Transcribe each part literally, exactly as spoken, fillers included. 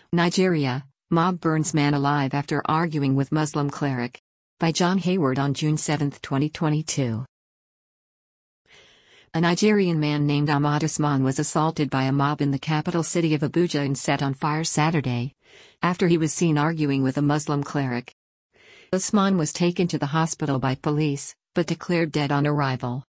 Nigeria, mob burns man alive after arguing with Muslim cleric. By John Hayward on June seventh, twenty twenty-two. A Nigerian man named Ahmad Usman was assaulted by a mob in the capital city of Abuja and set on fire Saturday, after he was seen arguing with a Muslim cleric. Usman was taken to the hospital by police, but declared dead on arrival.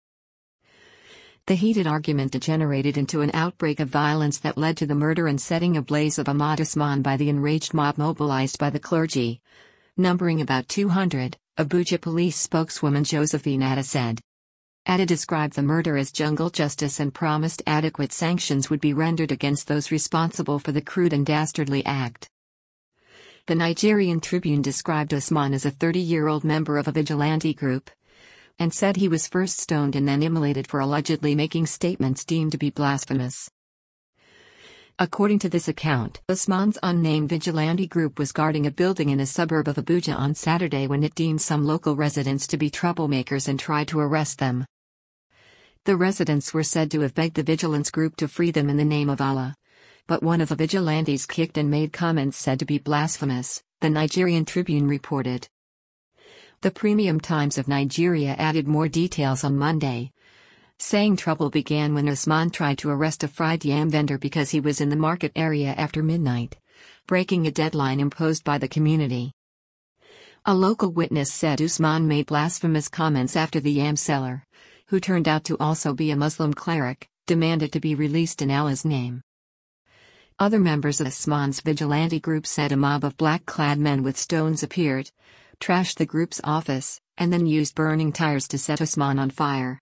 The heated argument degenerated into an outbreak of violence that led to the murder and setting ablaze of Ahmad Usman by the enraged mob mobilized by the clergy, numbering about two hundred, Abuja police spokeswoman Josephine Atta said. Atta described the murder as jungle justice and promised adequate sanctions would be rendered against those responsible for the crude and dastardly act. The Nigerian Tribune described Usman as a thirty-year-old member of a vigilante group, and said he was first stoned and then immolated for allegedly making statements deemed to be blasphemous. According to this account, Usman's unnamed vigilante group was guarding a building in a suburb of Abuja on Saturday when it deemed some local residents to be troublemakers and tried to arrest them. The residents were said to have begged the vigilance group to free them in the name of Allah, but one of the vigilantes kicked and made comments said to be blasphemous, the Nigerian Tribune reported. The Premium Times of Nigeria added more details on Monday, saying trouble began when Usman tried to arrest a fried yam vendor because he was in the market area after midnight, breaking a deadline imposed by the community. A local witness said Usman made blasphemous comments after the yam seller, who turned out to also be a Muslim cleric, demanded to be released in Allah's name. Other members of Usman's vigilante group said a mob of black-clad men with stones appeared, trashed the group's office, and then used burning tires to set Usman on fire.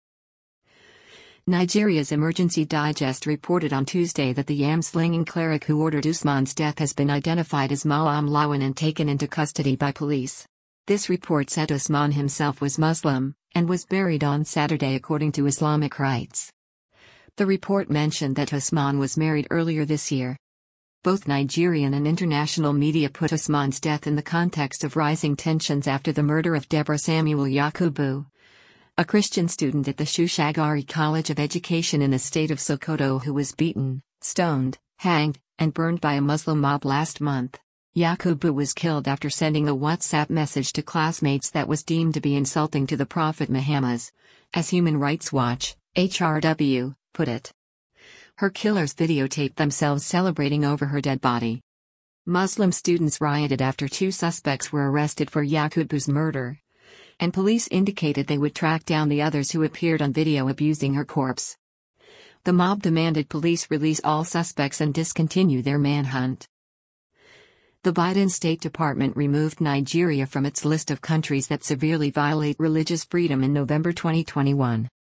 Nigeria's Emergency Digest reported on Tuesday that the yam-slinging cleric who ordered Usman's death has been identified as Malam Lawan and taken into custody by police. This report said Usman himself was Muslim, and was buried on Saturday according to Islamic rites. The report mentioned that Usman was married earlier this year. Both Nigerian and international media put Usman's death in the context of rising tensions after the murder of Deborah Samuel Yakubu, a Christian student at the Shushagari College of Education in the state of Sokoto who was beaten, stoned, hanged, and burned by a Muslim mob last month. Yakubu was killed after sending a WhatsApp message to classmates that was deemed to be insulting to the Prophet Muhammad, as Human Rights Watch, H R W, put it. Her killers videotaped themselves celebrating over her dead body. Muslim students rioted after two suspects were arrested for Yakubu's murder, and police indicated they would track down the others who appeared on video abusing her corpse. The mob demanded police release all suspects and discontinue their manhunt. The Biden State Department removed Nigeria from its list of countries that severely violate religious freedom in November twenty twenty-one.